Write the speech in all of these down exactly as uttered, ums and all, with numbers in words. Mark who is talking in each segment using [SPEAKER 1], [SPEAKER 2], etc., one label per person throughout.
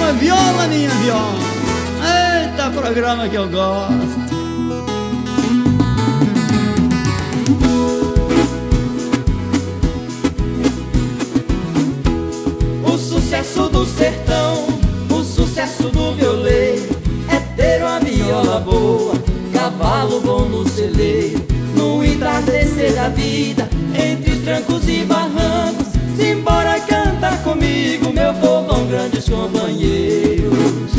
[SPEAKER 1] minha viola, minha viola. Eita, programa que eu gosto.
[SPEAKER 2] O sucesso do sertão, o sucesso do violeiro é ter uma viola boa, cavalo bom no celeiro. No entardecer da vida, entre trancos e barrancos, simbora cantar comigo, meu povão, grandes companheiros.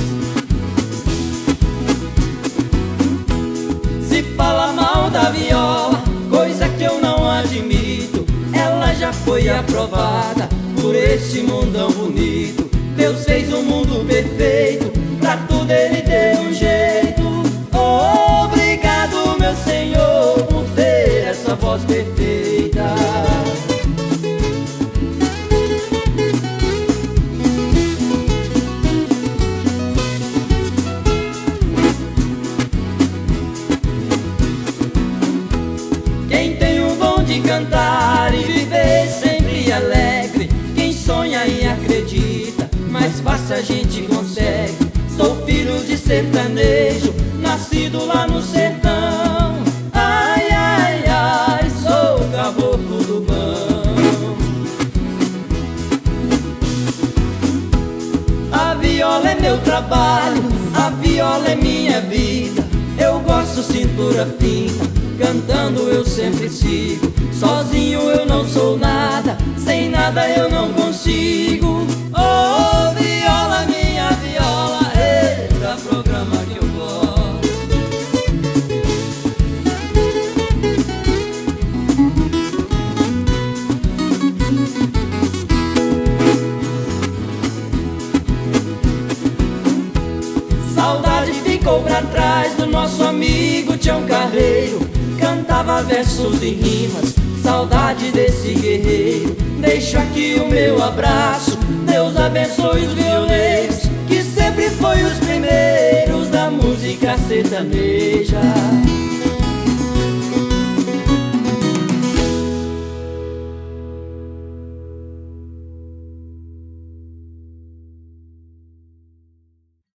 [SPEAKER 2] Se fala mal da viola, coisa que eu não admito, ela já foi aprovada por esse mundão bonito. Deus fez um mundo perfeito, pra tudo ele deu um jeito. Oh, obrigado, meu Senhor, por ter essa voz perfeita. Quem tem o dom de cantar e viver sempre alegre, quem sonha e acredita, mais fácil a gente consegue. Sou filho de sertanejo, nascido lá no sertão. Ai, ai, ai, sou caboclo do bão. A viola é meu trabalho, a viola é minha vida. Eu gosto cintura fina, cantando eu sempre sigo. Sozinho eu não sou nada, sem nada eu não consigo. Oh, viola, minha viola, eita, programa que eu gosto. Saudade ficou pra trás do nosso amigo Tião Carreiro, cantava versos e rimas, saudade desse guerreiro. Deixo aqui o meu abraço, Deus abençoe os violeiros, que sempre foi os primeiros da música sertaneja.